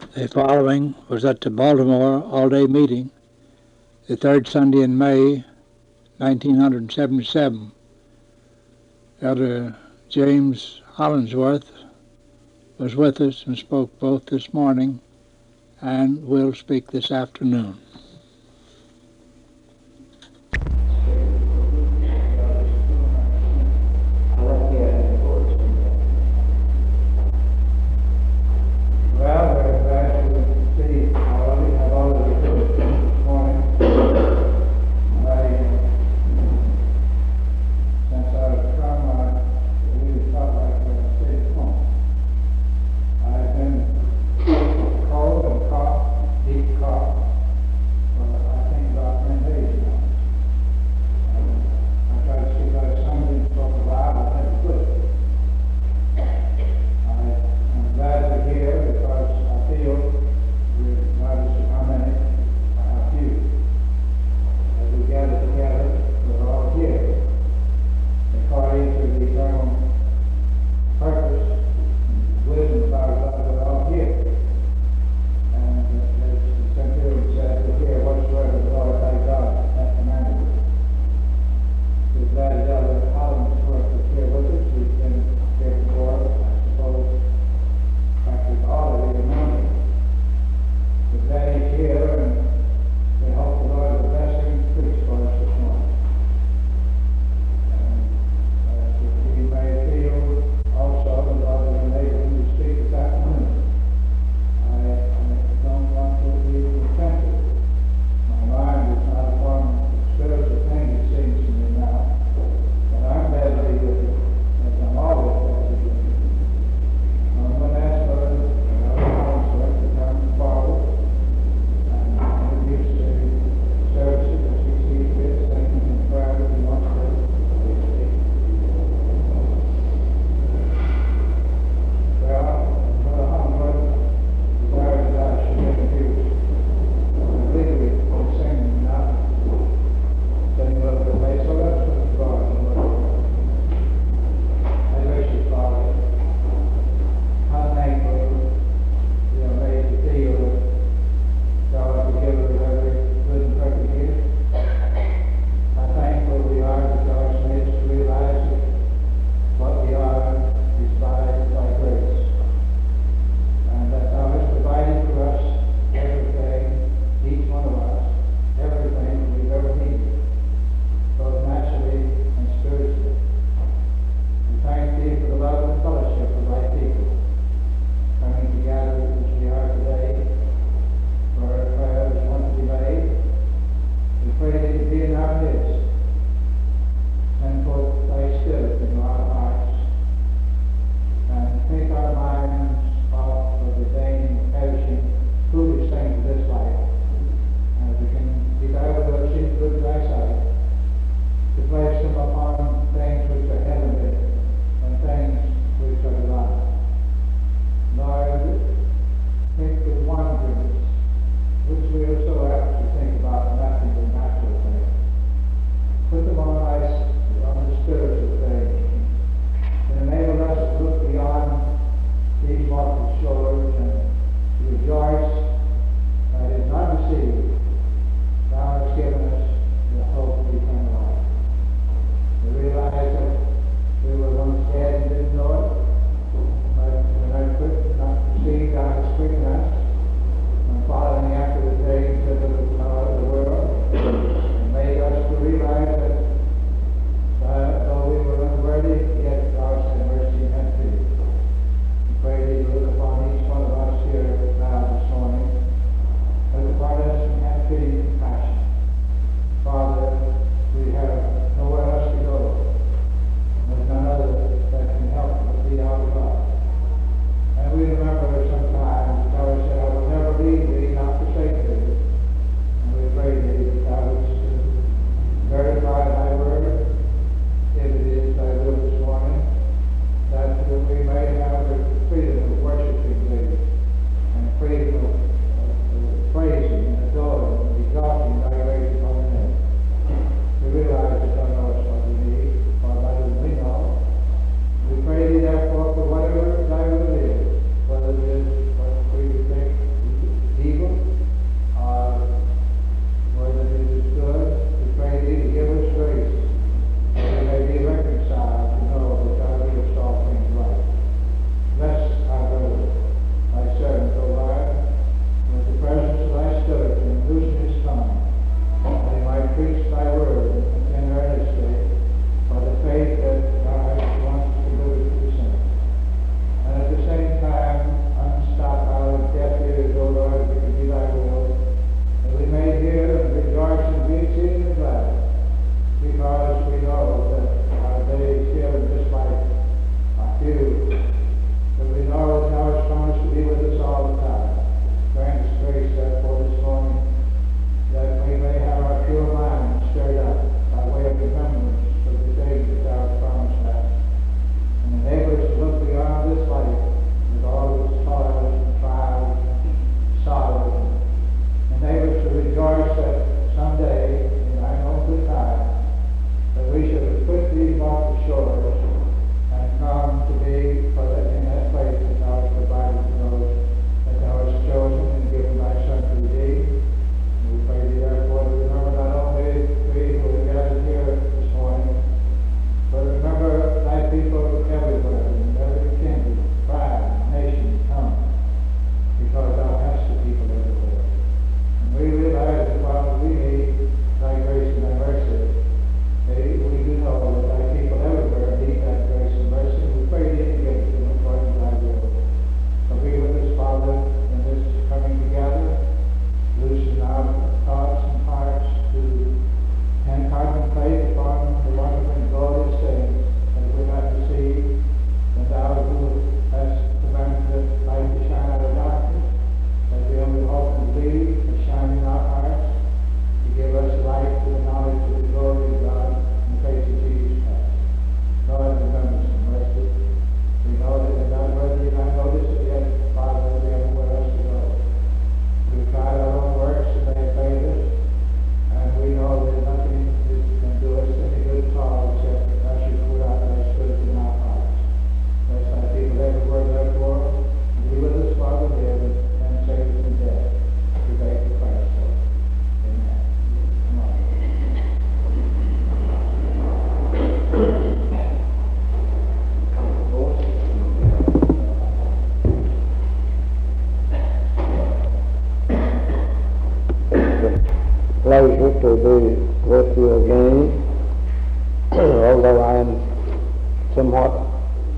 The following was at the Baltimore all-day meeting, the third Sunday in May, 1977. Elder James Hollingsworth was with us and spoke both this morning and will speak this afternoon. Verify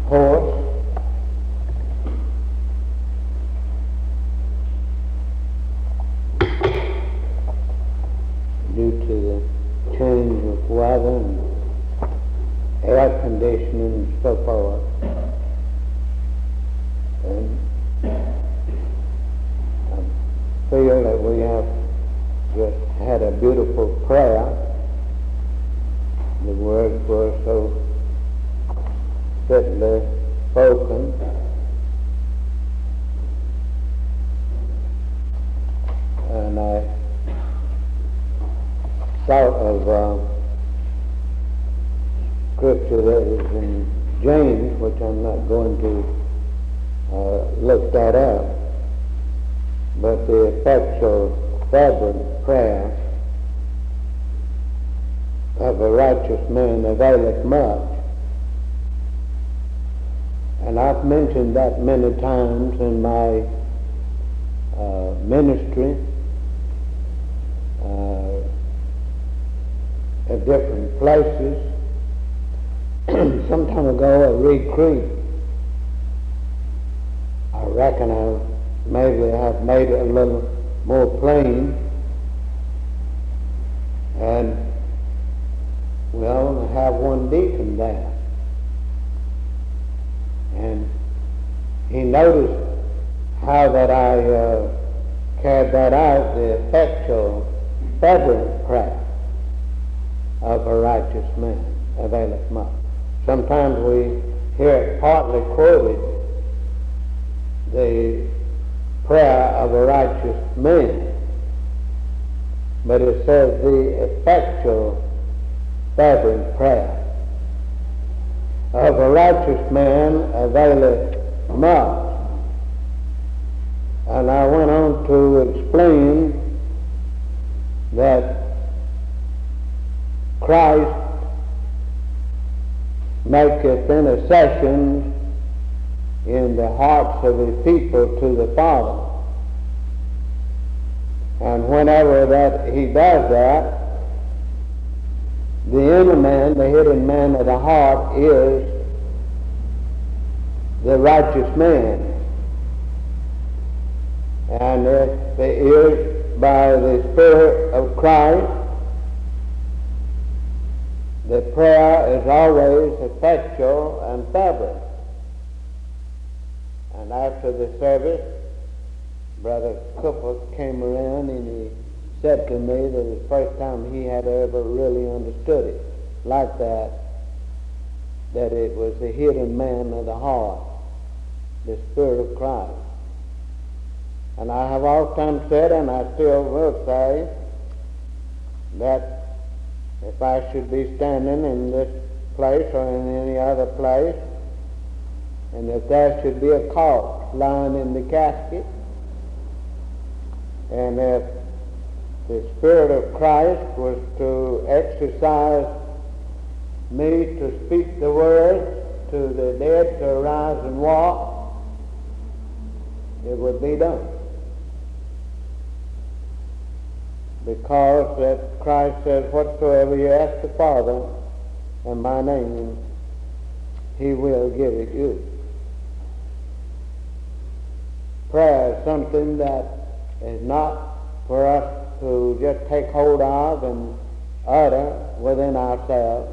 course, due to the change of weather and air conditioning and so forth, and I feel that we have just had a beautiful prayer. The words were so fitly spoken. And I thought of scripture that is in James, which I'm not going to look that up, but the effectual fervent prayer of a righteous man availeth much. And I've mentioned that many times in my ministry at different places. Some time ago at Reed Creek, I reckon I maybe have made it a little more plain, and we only have one deacon there, and he noticed how that I carried that out, the effectual fervent prayer of a righteous man availeth much. Sometimes we hear it partly quoted, the prayer of a righteous man, but it says the effectual fervent prayer of a righteous man availeth much. And I went on to explain that Christ maketh intercessions in the hearts of his people to the Father. And whenever that he does that, the inner man, the hidden man of the heart, is the righteous man. And if it is by the Spirit of Christ, the prayer is always effectual and fervent. And after the service, Brother Cooper came around and he said to me that it was the first time he had ever really understood it like that it was the hidden man of the heart, the Spirit of Christ. And I have often said, and I still will say, that if I should be standing in this place or in any other place, and if there should be a corpse lying in the casket, and if the Spirit of Christ was to exercise me to speak the words to the dead to arise and walk, it would be done. Because that Christ says, whatsoever you ask the Father in my name, he will give it you. Prayer is something that is not for us to just take hold of and utter within ourselves,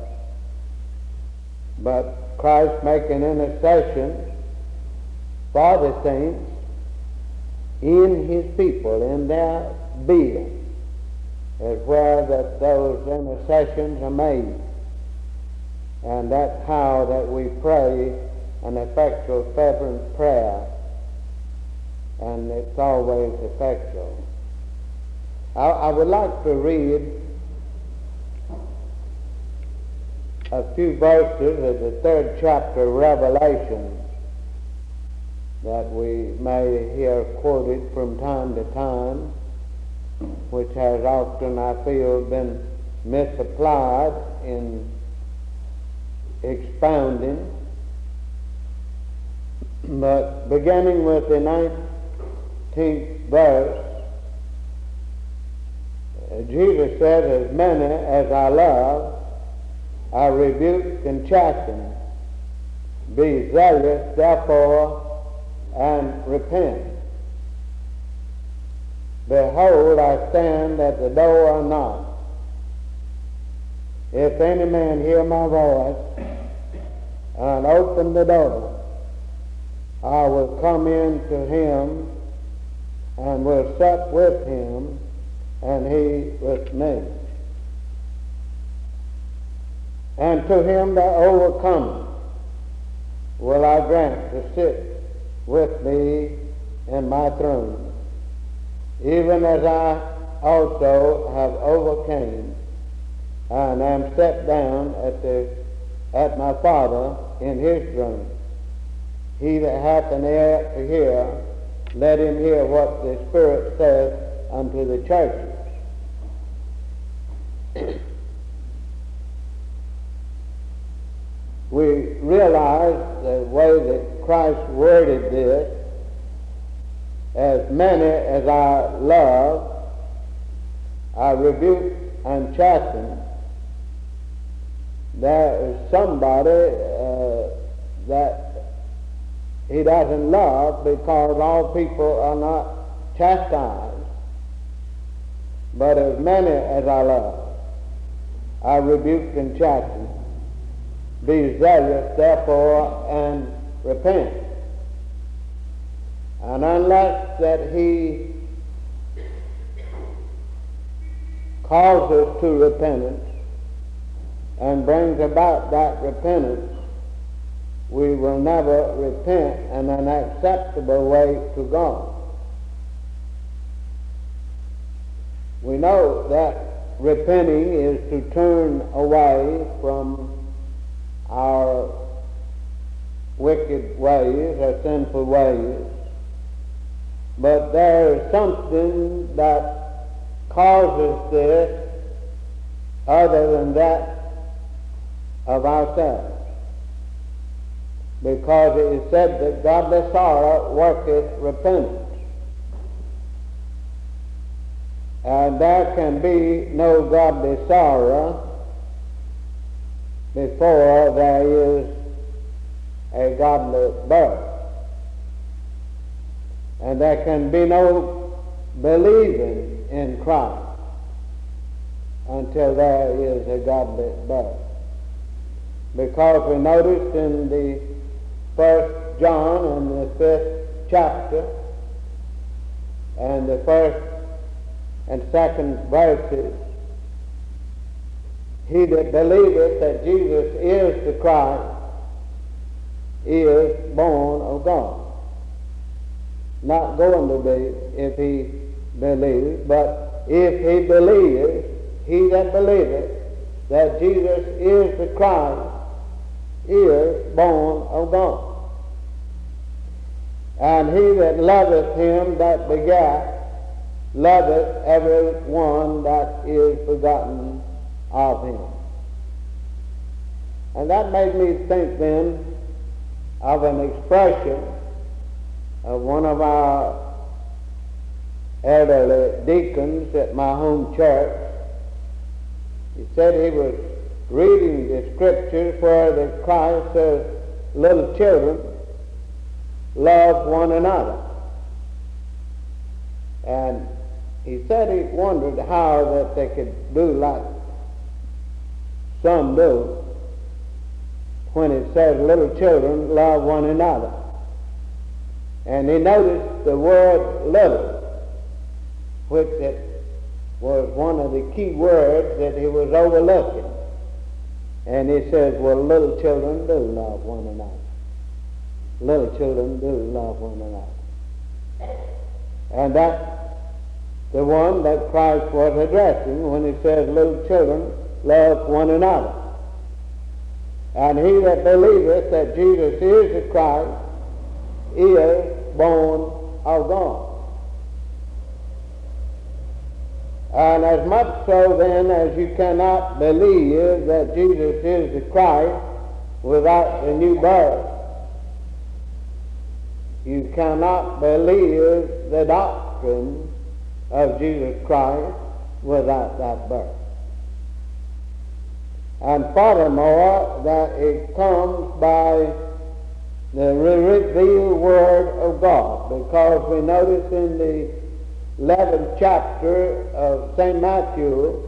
but Christ making intercession for the saints in his people, in their being, is where that those intercessions are made. And that's how that we pray an effectual fervent prayer, and it's always effectual. I would like to read a few verses of the 3rd chapter of Revelation that we may hear quoted from time to time, which has often, I feel, been misapplied in expounding. But beginning with the 19th verse, Jesus said, as many as I love, I rebuke and chasten. Be zealous, therefore, and repent. Behold, I stand at the door and knock. If any man hear my voice and open the door, I will come in to him and will sup with him and he with me. And to him that overcometh will I grant to sit with me in my throne, even as I also have overcame and am set down at my Father in his throne. He that hath an ear to hear, let him hear what the Spirit saith unto the churches. We realize the way that Christ worded this, as many as I love, I rebuke and chasten. There is somebody that he doesn't love because all people are not chastised. But as many as I love, I rebuke and chasten. Be zealous, therefore, and repent. And unless that he calls us to repentance and brings about that repentance, we will never repent in an acceptable way to God. We know that repenting is to turn away from our wicked ways, our sinful ways, but there is something that causes this other than that of ourselves, because it is said that godly sorrow worketh repentance. And there can be no godly sorrow before there is a godly birth. And there can be no believing in Christ until there is a godly birth. Because we noticed in the 1 John in the 5th chapter and the 1st and 2nd verses, he that believeth that Jesus is the Christ is born of God. Not going to be if he believes, but if he believes, he that believeth that Jesus is the Christ is born of God. And he that loveth him that begat loveth every one that is begotten of him. And that made me think then of an expression of one of our elderly deacons at my home church. He said he was reading the scriptures where the Christ says, little children, love one another. And he said he wondered how that they could do like some do when it says little children love one another. And he noticed the word little, which it was one of the key words that he was overlooking. And he says, well, little children do love one another. Little children do love one another. And that's the one that Christ was addressing when he says, little children love one another. And he that believeth that Jesus is the Christ is born of God. And as much so then as you cannot believe that Jesus is the Christ without the new birth, you cannot believe the doctrine of Jesus Christ without that birth. And furthermore, that it comes by the revealed Word of God, because we notice in the 11th chapter of St. Matthew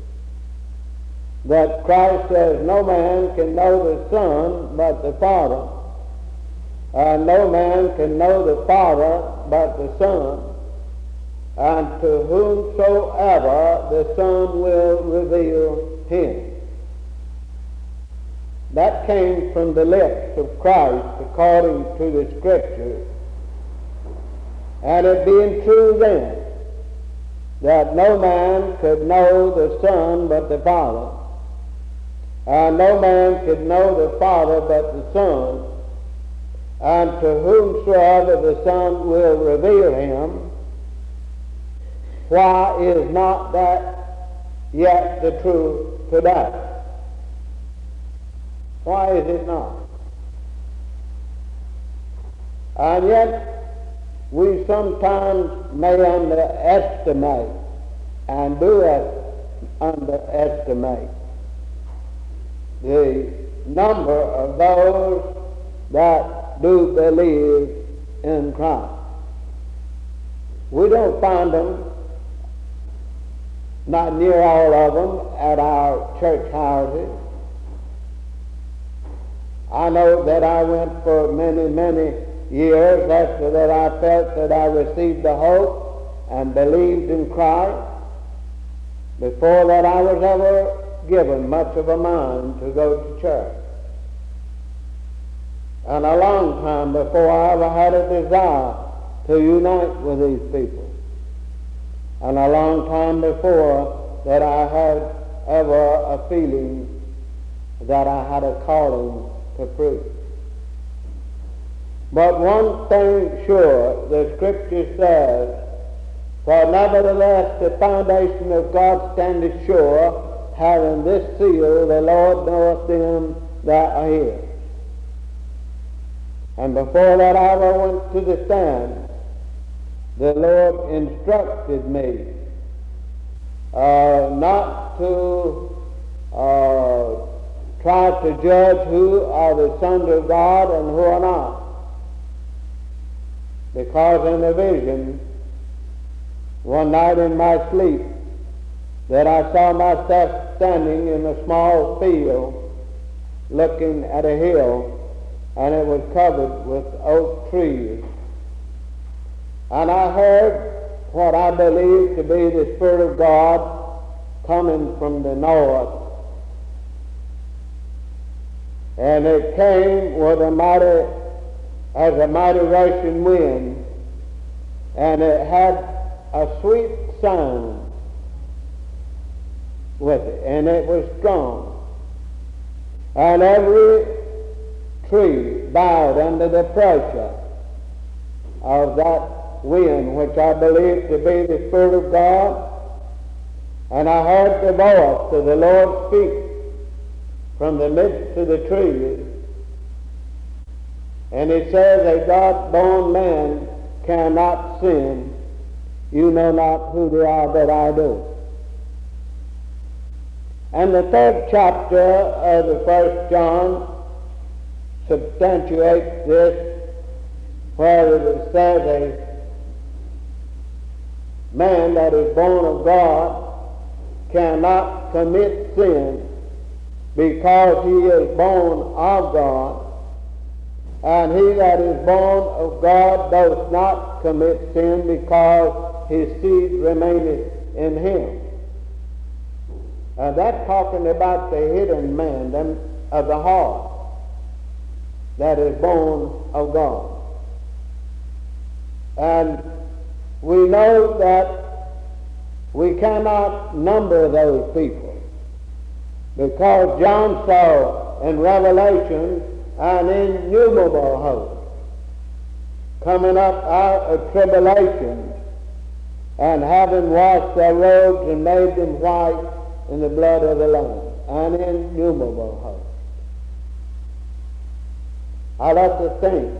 that Christ says, no man can know the Son but the Father, and no man can know the Father but the Son, and to whomsoever the Son will reveal him. That came from the lips of Christ according to the Scriptures. And it being true then that no man could know the Son but the Father, and no man could know the Father but the Son, and to whomsoever the Son will reveal him, why is not that yet the truth today? Why is it not? And yet we sometimes may underestimate and do underestimate the number of those that do believe in Christ. We don't find them, not near all of them, at our church houses. I know that I went for many, many years after that I felt that I received the hope and believed in Christ. Before that I was ever given much of a mind to go to church. And a long time before I ever had a desire to unite with these people. And a long time before that I had ever a feeling that I had a calling to preach. But one thing sure, the Scripture says, for nevertheless the foundation of God standeth sure, having this seal, the Lord knoweth them that are his. And before that I ever went to the stand, the Lord instructed me not to try to judge who are the sons of God and who are not. Because in a vision, one night in my sleep, that I saw myself standing in a small field looking at a hill, and it was covered with oak trees. And I heard what I believed to be the Spirit of God coming from the north. And it came with a mighty rushing wind, and it had a sweet sound with it, and it was strong. And every tree bowed under the pressure of that wind, which I believed to be the Spirit of God. And I heard the voice of the Lord speak from the midst of the trees. And it says, a God-born man cannot sin. You know not who they are, but I do. And the 3rd chapter of the 1st John substantiates this, where it says a man that is born of God cannot commit sin because he is born of God, and he that is born of God does not commit sin because his seed remaineth in him. And that's talking about the hidden man of the heart that is born of God. And we know that we cannot number those people, because John saw in Revelation an innumerable host coming up out of tribulation, and having washed their robes and made them white in the blood of the Lamb. An innumerable host. I like to think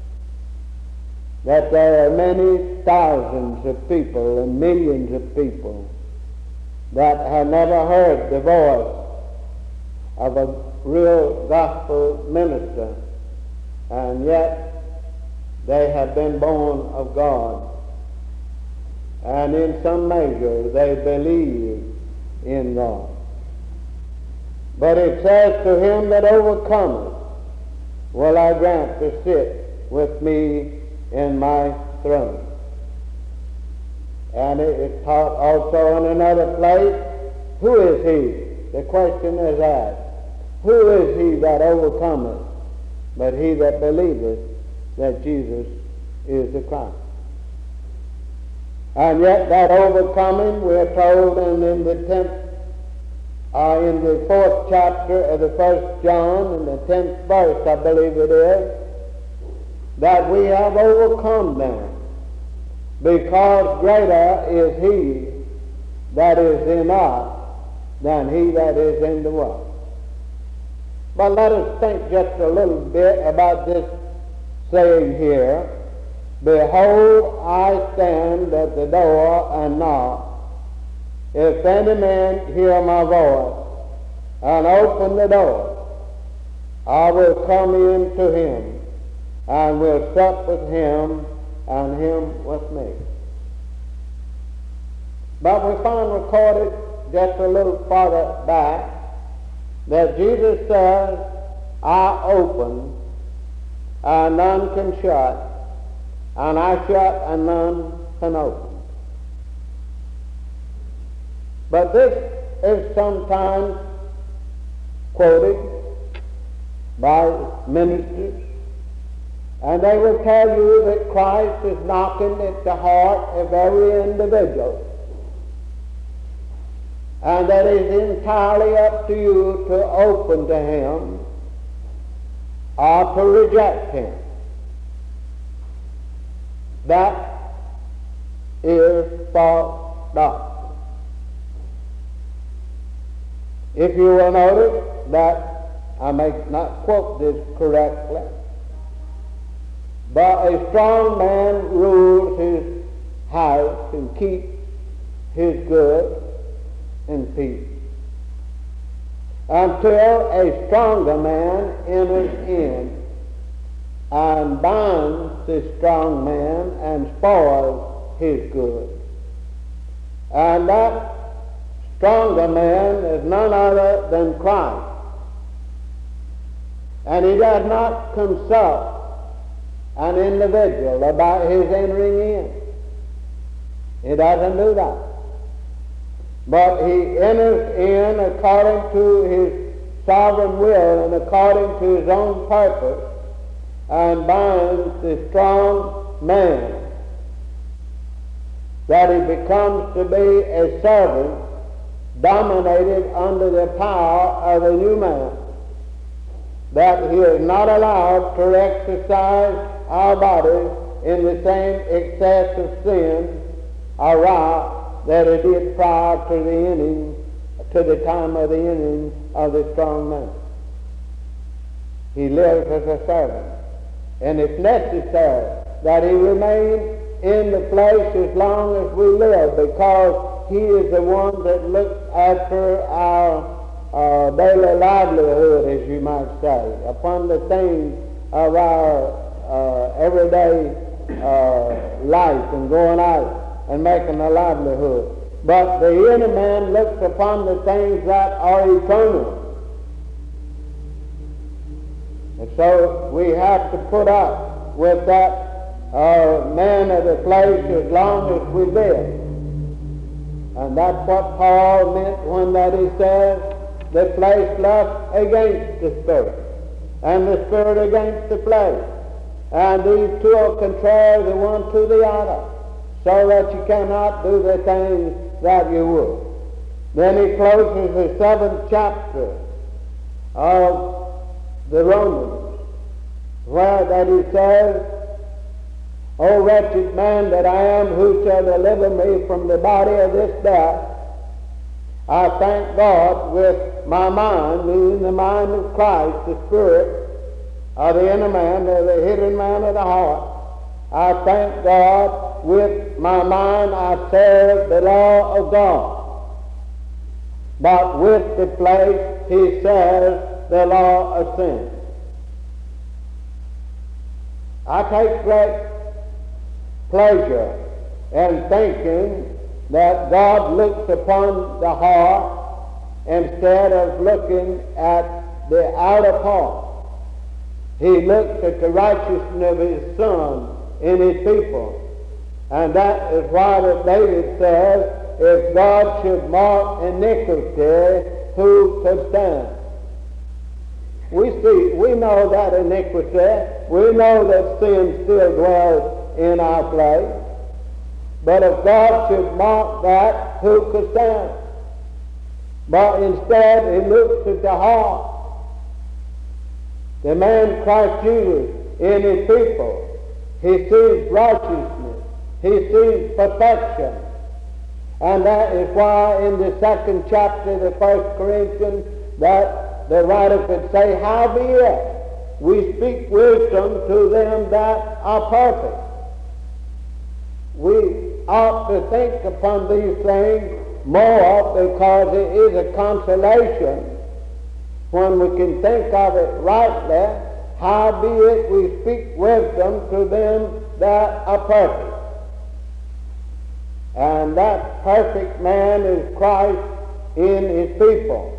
that there are many thousands of people and millions of people that have never heard the voice of a real gospel minister and yet they have been born of God, and in some measure they believe in God. But it says, to him that overcometh will I grant to sit with me in my throne. And it is taught also in another place, who is he? The question is asked, who is he that overcometh? But he that believeth that Jesus is the Christ. And yet that overcoming, we are told in the 4th chapter of the 1st John, in the 10th verse, I believe it is, that we have overcome them, because greater is he that is in us than he that is in the world. But let us think just a little bit about this saying here, behold, I stand at the door and knock. If any man hear my voice and open the door, I will come in to him and will sup with him and him with me. But we find recorded just a little farther back that Jesus says, I open and none can shut, and I shut and none can open. But this is sometimes quoted by ministers, and they will tell you that Christ is knocking at the heart of every individual, and that it is entirely up to you to open to him or to reject him. That is false doctrine. If you will notice that I may not quote this correctly, but a strong man rules his house and keeps his goods in peace, until a stronger man enters in and binds the strong man and spoils his goods. And that stronger man is none other than Christ. And he does not consult an individual about his entering in. He doesn't do that. But he enters in according to his sovereign will and according to his own purpose, and binds the strong man, that he becomes to be a servant dominated under the power of a new man, that he is not allowed to exercise our bodies in the same excess of sin or wrath that it did prior to the time of the entering of the strong man. He lives as a servant, and it's necessary that he remain in the flesh as long as we live, because he is the one that looks after our daily livelihood, as you might say, upon the things of our everyday life and going out and making a livelihood. But the inner man looks upon the things that are eternal. And so we have to put up with that man of the flesh as long as we live. And that's what Paul meant when that he says, the flesh lusts against the spirit, and the spirit against the flesh. And these two are contrary the one to the other, so that you cannot do the things that you would. Then he closes the 7th chapter of the Romans, where that he says, O wretched man that I am, who shall deliver me from the body of this death? I thank God with my mind, meaning the mind of Christ, the spirit of the inner man, the hidden man of the heart. I thank God with my mind I serve the law of God. But with the flesh he serves the law of sin. I take great pleasure in thinking that God looks upon the heart instead of looking at the outer part. He looks at the righteousness of his Son in his people. And that is why that David says, if God should mark iniquity, who could stand? We know that iniquity. We know that sin still dwells in our place. But if God should mark that, who could stand? But instead, he looks at the heart. The man Christ Jesus in his people, he sees righteousness. He sees perfection. And that is why in the 2nd chapter of the 1st Corinthians, that the writer could say, howbeit we speak wisdom to them that are perfect. We ought to think upon these things more, because it is a consolation when we can think of it rightly. Howbeit we speak wisdom to them that are perfect. And that perfect man is Christ in his people.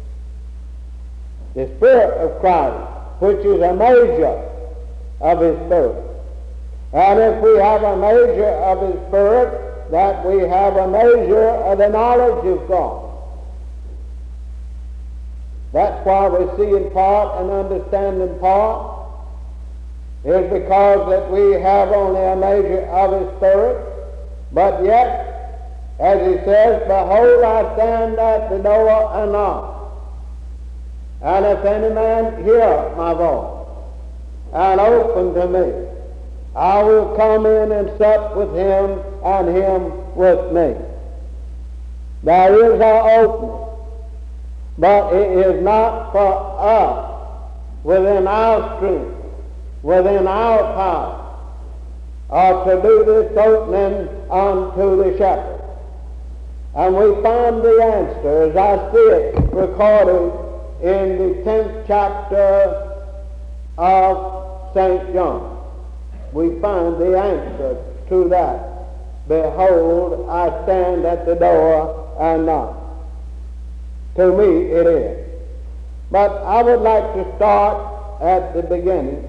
The Spirit of Christ, which is a measure of his Spirit. And if we have a measure of his Spirit, that we have a measure of the knowledge of God. That's why we see in part and understand in part, is because that we have only a measure of his Spirit. But yet, as he says, behold, I stand at the door and knock. And if any man hear my voice and open to me, I will come in and sup with him and him with me. There is an opening, but it is not for us within our strength, within our power, or to do this opening unto the shepherd. And we find the answer, as I see it recorded in the 10th chapter of St. John. We find the answer to that. Behold, I stand at the door and knock. To me it is. But I would like to start at the beginning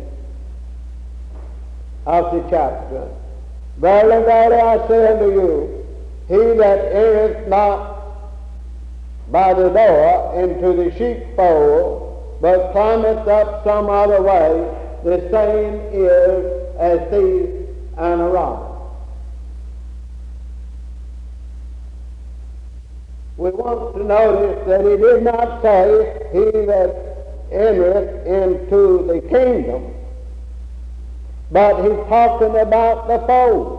of the chapter. Verily, verily, I say unto you, he that entereth not by the door into the sheepfold, but climbeth up some other way, the same is a thief and a robber. We want to notice that he did not say, he that entereth into the kingdom, but he's talking about the fold.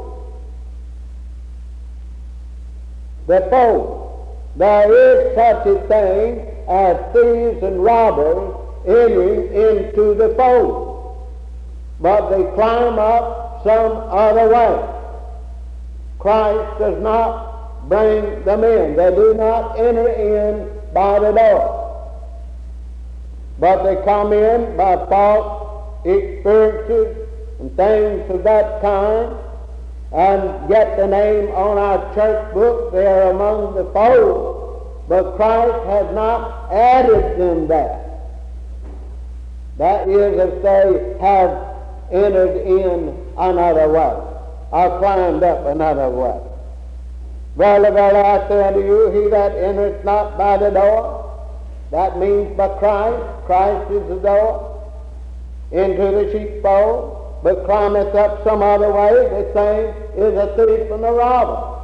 The fold. There is such a thing as thieves and robbers entering into the fold, but they climb up some other way. Christ does not bring them in. They do not enter in by the door, but they come in by false experiences and things of that kind, and get the name on our church book. They are among the fold, but Christ has not added them there. That is, if they have entered in another way, or climbed up another way. Verily, verily, I say unto you, he that entereth not by the door, that means by Christ. Christ is the door into the sheepfold, but climbeth up some other way, the same is a thief and a robber.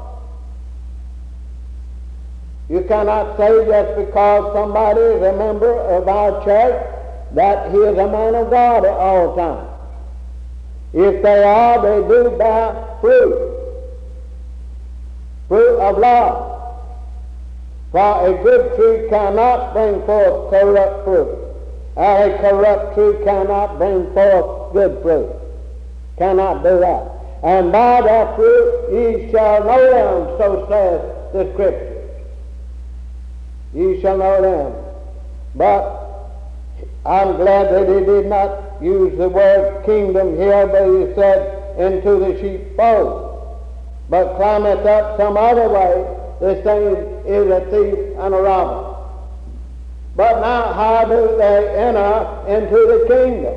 You cannot say just because somebody is a member of our church that he is a man of God at all times. If they are, they do bear fruit of love. For a good tree cannot bring forth corrupt fruit, and a corrupt tree cannot bring forth good fruit. Cannot do that. And by their fruit ye shall know them, so says the Scripture. Ye shall know them. But I'm glad that he did not use the word kingdom here, but he said into the sheepfold. But climbeth up some other way, this thing is a thief and a robber. But now how do they enter into the kingdom?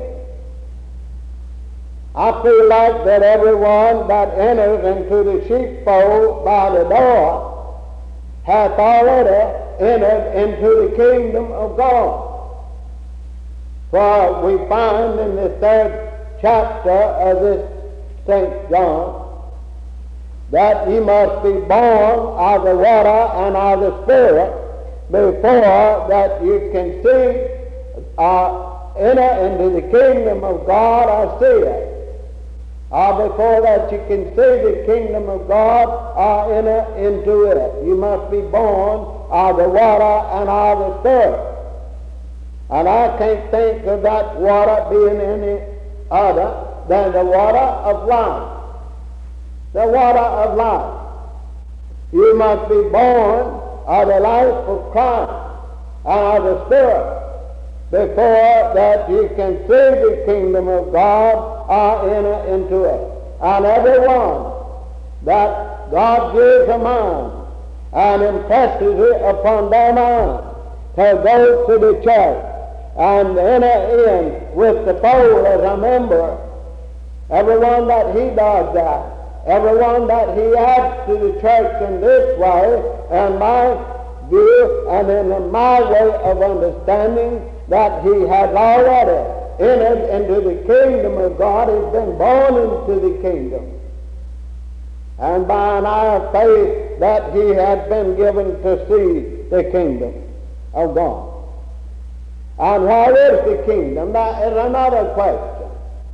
I feel like that everyone that enters into the sheepfold by the door hath already entered into the kingdom of God. For we find in the 3rd chapter of this St. John that ye must be born of the water and of the Spirit before that you can see enter into the kingdom of God or see it. Or before that you can see the kingdom of God or enter into it. You must be born of the water and of the Spirit. And I can't think of that water being any other than the water of life. The water of life. You must be born of the life of Christ and of the Spirit before that you can see the kingdom of God or enter into it. And everyone that God gives a mind and impresses it upon their mind to go to the church and enter in with the fold as a member, everyone that he does that, everyone that he adds to the church in this way, and my view and in my way of understanding, that he has already entered into the kingdom of God, he's been born into the kingdom. And by an eye of faith that he has been given to see the kingdom of God. And where is the kingdom? That is another question.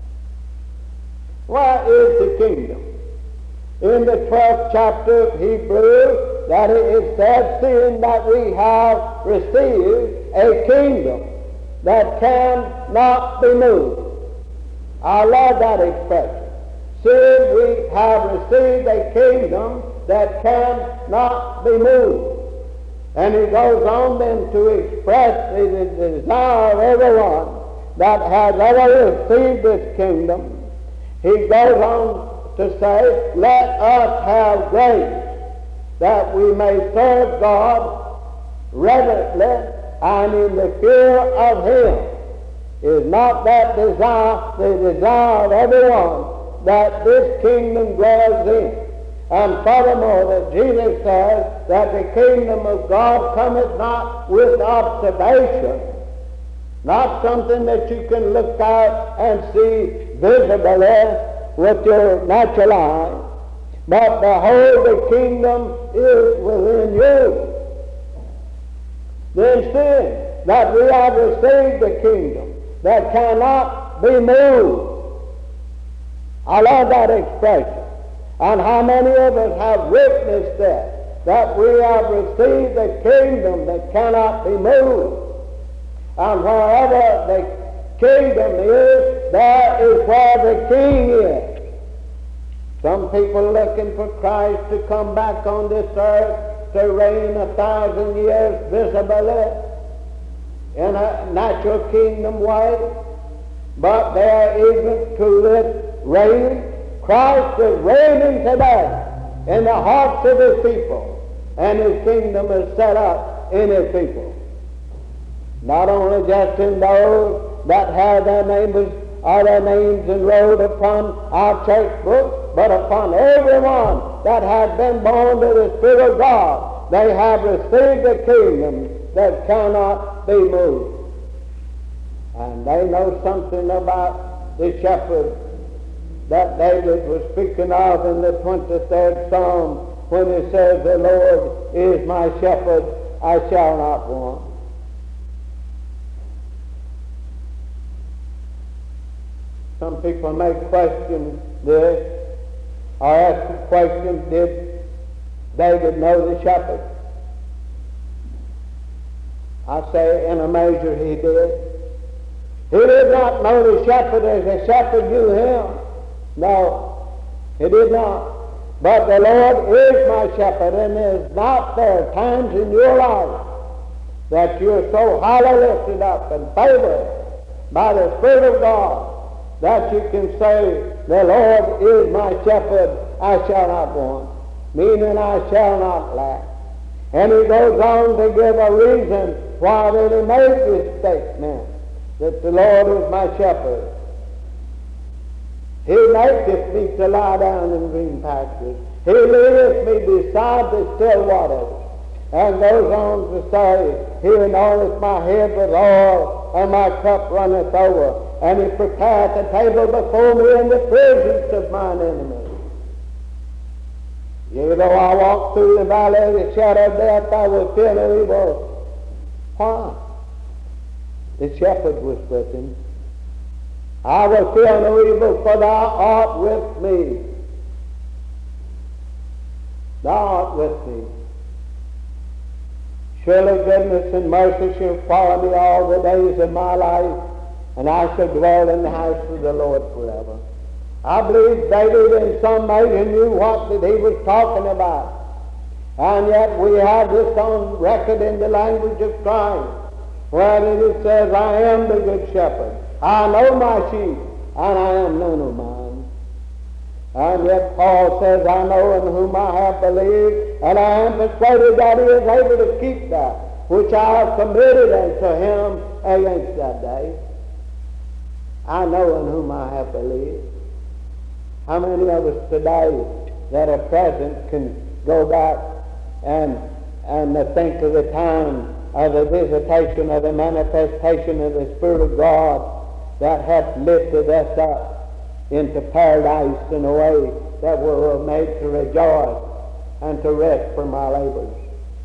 Where is the kingdom? In the 12th chapter of Hebrews, that it said, seeing that we have received a kingdom that cannot be moved. I love that expression. Seeing we have received a kingdom that cannot be moved. And he goes on then to express the desire of everyone that has ever received this kingdom. He goes on to say, let us have grace that we may serve God reverently and in the fear of him. Is not that desire the desire of everyone that this kingdom dwells in? And furthermore, that Jesus says that the kingdom of God cometh not with observation, not something that you can look out and see visibly with your natural eye, but behold, the kingdom is within you. Then seeing that we have received the kingdom that cannot be moved. I love that expression. And how many of us have witnessed that we have received the kingdom that cannot be moved. And wherever the kingdom is, there is where the king is. Some people looking for Christ to come back on this earth to reign 1,000 years visibly in a natural kingdom way, but they are eager to reign. Christ is reigning today in the hearts of his people, and his kingdom is set up in his people. Not only just in those that have their names enrolled upon our church book, but upon everyone that has been born to the Spirit of God. They have received the kingdom that cannot be moved. And they know something about the shepherd that David was speaking of in the 23rd Psalm when he says, the Lord is my shepherd, I shall not want. Some people may question this, or ask the question, did David know the shepherd? I say in a measure he did. He did not know the shepherd as the shepherd knew him. No, he did not. But the Lord is my shepherd, and is not there times in your life that you're so highly lifted up and favored by the Spirit of God that you can say, the Lord is my shepherd, I shall not want, meaning I shall not lack. And he goes on to give a reason why that he made this statement, that the Lord is my shepherd. He maketh me to lie down in green pastures. He leadeth me beside the still waters. And goes on to say, he anointeth my head with oil, and my cup runneth over. And he prepareth a table before me in the presence of mine enemies. Yea, though I walk through the valley of the shadow of death, I will fear no evil. Why? The shepherd was with him. I will fear no evil, for thou art with me. Thou art with me. Surely goodness and mercy shall follow me all the days of my life, and I shall dwell in the house of the Lord forever. I believe David in some measure knew what that he was talking about. And yet we have this on record in the language of Christ, where it says, I am the good shepherd. I know my sheep, and I am known of mine. And yet Paul says, I know in whom I have believed, and I am persuaded that he is able to keep that which I have committed unto him against that day. I know in whom I have believed. How many of us today that are present can go back and think of the time of the visitation of the manifestation of the Spirit of God that hath lifted us up into paradise in a way that we were made to rejoice and to rest from our labors?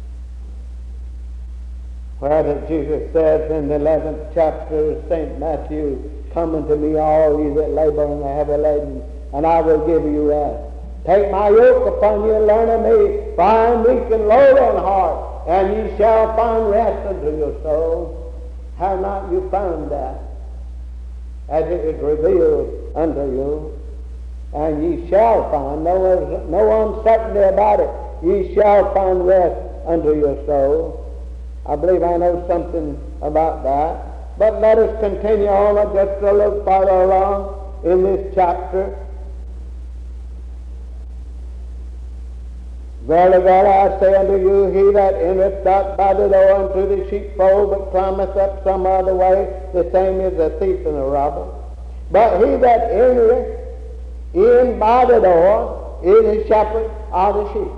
Where that Jesus says in the 11th chapter of St. Matthew, come unto me all ye that labor and are heavy laden, and I will give you rest. Take my yoke upon you and learn of me, for I am meek and lowly in heart, and ye shall find rest unto your souls. Have not you found that, as it is revealed unto you? And ye shall find, no uncertainty about it, ye shall find rest unto your soul. I believe I know something about that. But let us continue on just a little farther along in this chapter. Verily, verily, I say unto you, he that entereth not by the door into the sheepfold, but climbeth up some other way, the same is a thief and a robber. But he that entereth in by the door is a shepherd of the sheep.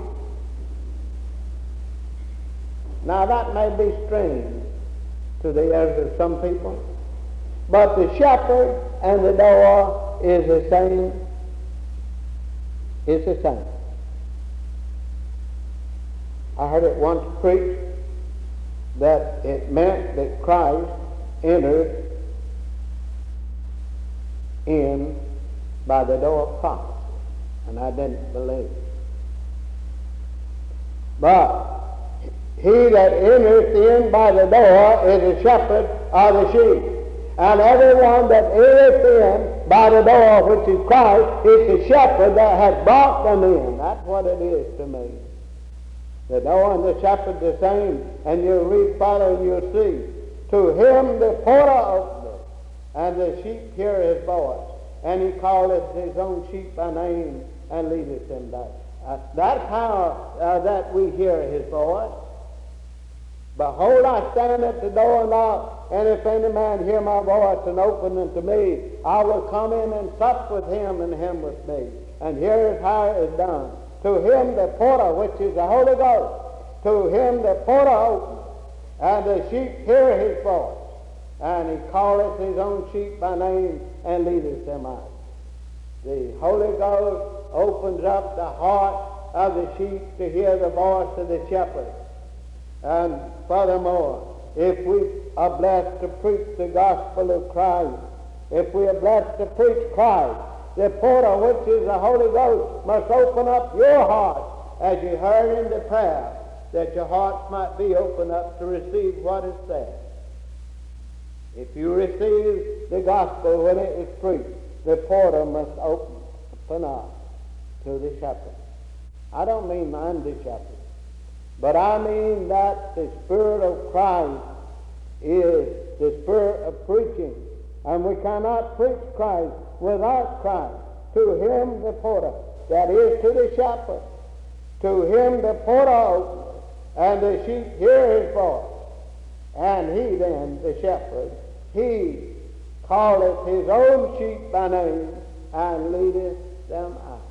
Now that may be strange to the ears of some people, but the shepherd and the door is the same. It's the same. I heard it once preached that it meant that Christ entered in by the door of prophecy, and I didn't believe it. But he that entereth in by the door is a shepherd of the sheep. And everyone that entereth in by the door, which is Christ, is the shepherd that hath brought them in. That's what it is to me. The door and the shepherd the same, and you'll read further and you'll see. To him the porter openeth, and the sheep hear his voice, and he calleth his own sheep by name, and leadeth them back. That's how that we hear his voice. Behold, I stand at the door and knock, and if any man hear my voice and open unto me, I will come in and sup with him and him with me. And here is how it is done. To him the porter, which is the Holy Ghost, to him the porter openeth, and the sheep hear his voice, and he calleth his own sheep by name and leadeth them out. The Holy Ghost opens up the heart of the sheep to hear the voice of the shepherd. And furthermore, if we are blessed to preach the gospel of Christ, if we are blessed to preach Christ, the porter, which is the Holy Ghost, must open up your heart, as you heard in the prayer, that your hearts might be opened up to receive what is said. If you receive the gospel when it is preached, the porter must open up to the shepherd. I don't mean I'm the shepherd, but I mean that the Spirit of Christ is the Spirit of preaching, And we cannot preach Christ without Christ. To him the porter, that is to the shepherd, to him the porter openeth, and the sheep hear his voice. And he then, the shepherd, he calleth his own sheep by name, and leadeth them out.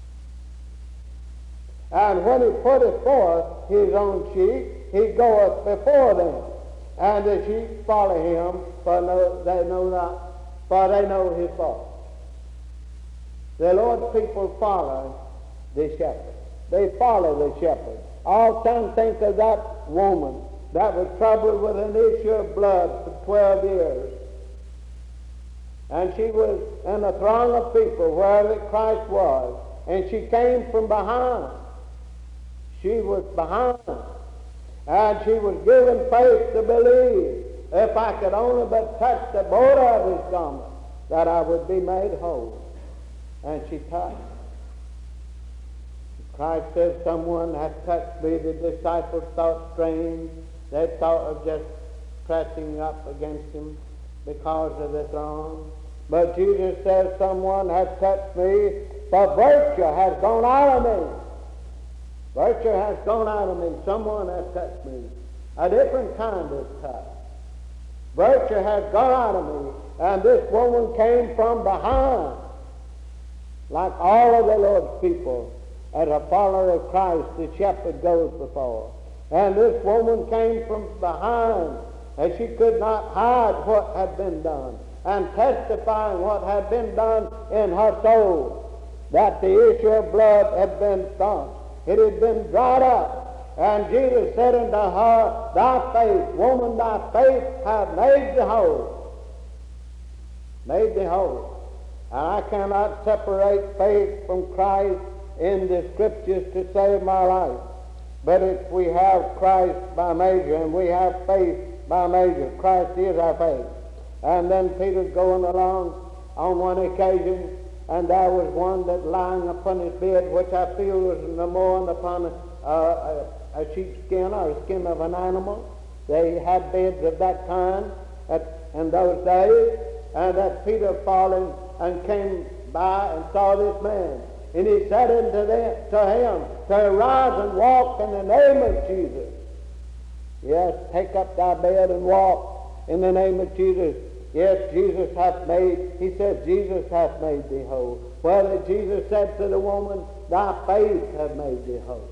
And when he putteth forth his own sheep, he goeth before them, and the sheep follow him, for they know his voice. The Lord's people follow the shepherd. They follow the shepherd. All time think of that woman that was troubled with an issue of blood for 12 years. And she was in a throng of people where that Christ was, and she came from behind. She was behind, and she was given faith to believe, if I could only but touch the border of his garment, that I would be made whole. And she touched. Christ says, someone has touched me. The disciples thought strange. They thought of just pressing up against him because of the throng. But Jesus says, someone has touched me, but virtue has gone out of me. Virtue has gone out of me. Someone has touched me. A different kind of touch. Virtue has gone out of me. And this woman came from behind. Like all of the Lord's people, as a follower of Christ, the shepherd goes before. And this woman came from behind, and she could not hide what had been done, and testifying what had been done in her soul, that the issue of blood had been stopped. It had been dried up. And Jesus said unto her, thy faith, woman, thy faith hath made thee whole. Made thee whole. And I cannot separate faith from Christ in the Scriptures to save my life. But if we have Christ by measure, and we have faith by measure, Christ is our faith. And then Peter's going along on one occasion, and there was one that lying upon his bed, which I feel was no more than upon a sheepskin or a skin of an animal. They had beds of that kind in those days. And that Peter fallen and came by and saw this man. And he said to him, to arise and walk in the name of Jesus. Yes, take up thy bed and walk in the name of Jesus. Yes, Jesus hath made, he said, Jesus hath made thee whole. Well, Jesus said to the woman, thy faith hath made thee whole.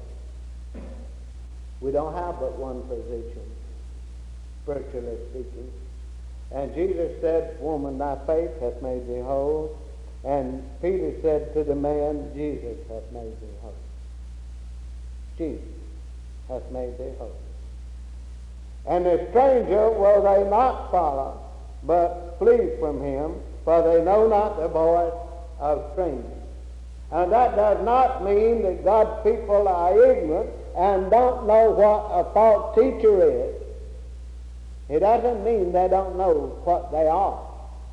We don't have but one physician, spiritually speaking. And Jesus said, woman, thy faith hath made thee whole. And Peter said to the man, Jesus hath made thee whole. Jesus hath made thee whole. And the stranger will they not follow, but flee from him, for they know not the voice of strangers. And that does not mean that God's people are ignorant and don't know what a false teacher is. It doesn't mean they don't know what they are.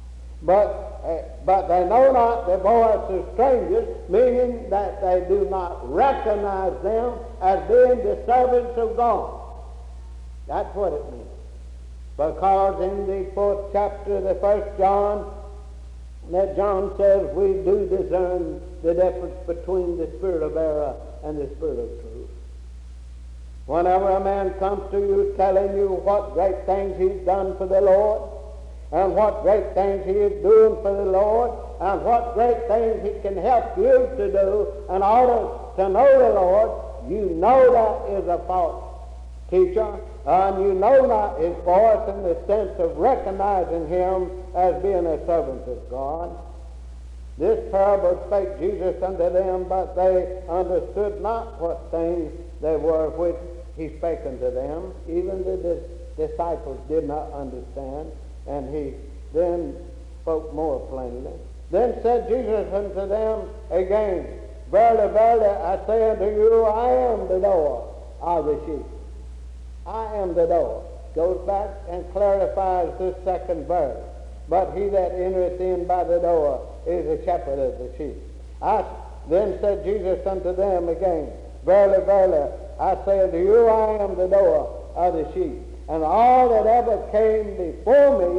But they know not the voice of strangers, meaning that they do not recognize them as being the servants of God. That's what it means. Because in the 4th chapter of the 1st John, that John says we do discern the difference between the spirit of error and the spirit of truth. Whenever a man comes to you telling you what great things he's done for the Lord, and what great things he is doing for the Lord, and what great things he can help you to do in order to know the Lord, you know that is a false teacher, and you know not his voice in the sense of recognizing him as being a servant of God. This parable spake Jesus unto them, but they understood not what things they were which he spake unto them. Even the disciples did not understand, and he then spoke more plainly. Then said Jesus unto them again, verily, verily, I say unto you, I am the door of the sheep. I am the door. Goes back and clarifies this second verse. But he that entereth in by the door is the shepherd of the sheep. Then said Jesus unto them again, verily, verily, I say unto you, I am the door of the sheep. And all that ever came before me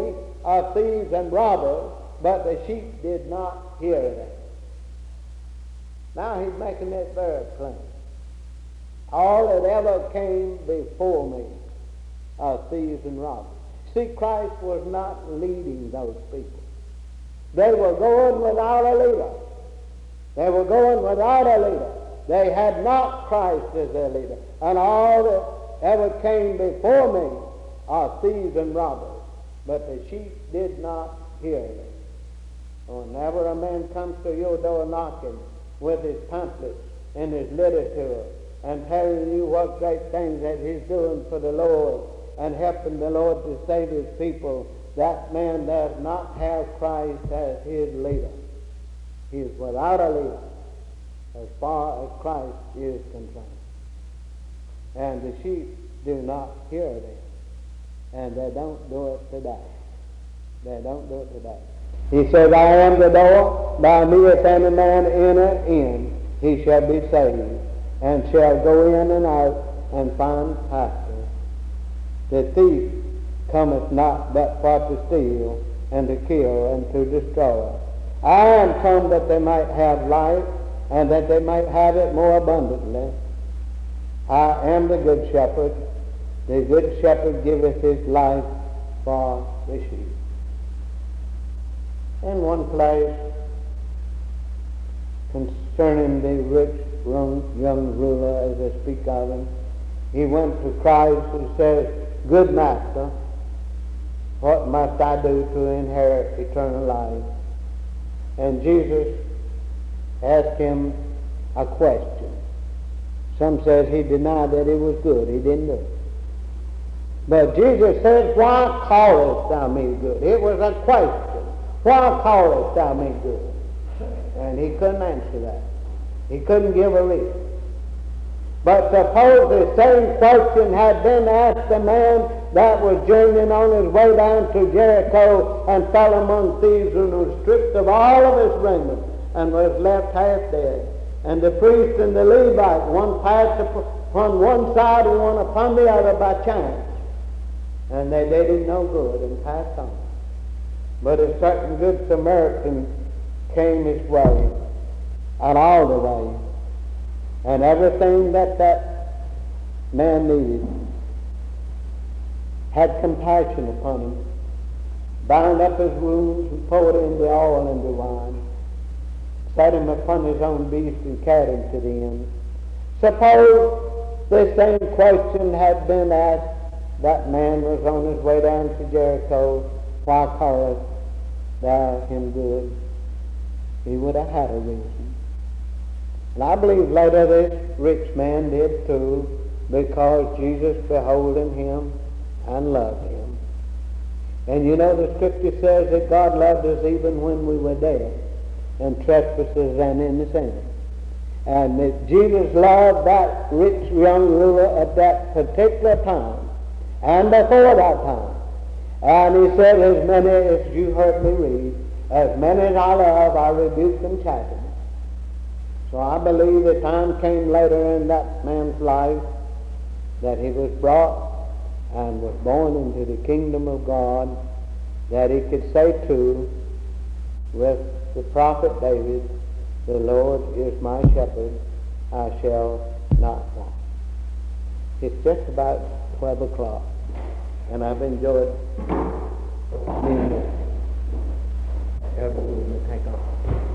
of thieves and robbers, but the sheep did not hear them. Now he's making it very plain. All that ever came before me are thieves and robbers. See, Christ was not leading those people. They were going without a leader. They were going without a leader. They had not Christ as their leader. And all that ever came before me are thieves and robbers, but the sheep did not hear them. Whenever a man comes to your door knocking with his pamphlets and his literature and telling you what great things that he's doing for the Lord and helping the Lord to save his people, that man does not have Christ as his leader. He is without a leader as far as Christ is concerned. And the sheep do not hear them. And they don't do it today. They don't do it today. He says, I am the door. By me if any man enter in, he shall be saved, and shall go in and out and find pasture. The thief cometh not but for to steal, and to kill, and to destroy. I am come that they might have life, and that they might have it more abundantly. I am the good shepherd. The good shepherd giveth his life for the sheep. In one place, concerning the rich young ruler, as I speak of him, he went to Christ and said, Good Master, what must I do to inherit eternal life? And Jesus asked him a question. Some says he denied that it was good. He didn't do it. But Jesus says, Why callest thou me good? It was a question. Why callest thou me good? And he couldn't answer that. He couldn't give a reason. But suppose the same question had been asked a man that was journeying on his way down to Jericho and fell among thieves and was stripped of all of his raiment and was left half dead. And the priest and the Levite, one passed upon one side and one upon the other by chance. And they did him no good and passed on. But a certain good Samaritan came his way, and all the way, and everything that man needed, had compassion upon him, bound up his wounds and poured in the oil and the wine, set him upon his own beast and carried him to the inn. Suppose the same question had been asked. That man was on his way down to Jericho. Why callest thou him good? He would have had a reason. And I believe later this rich man did too, because Jesus beholding him and loved him. And you know the scripture says that God loved us even when we were dead in trespasses and in sin. And that Jesus loved that rich young ruler at that particular time and before that time. And he said, as many as you heard me read, as many as I love, I rebuke and chasten. So I believe the time came later in that man's life that he was brought and was born into the kingdom of God, that he could say too, with the prophet David, the Lord is my shepherd, I shall not want. It's just about 12 o'clock, and I've enjoyed being here. Everyone, take off.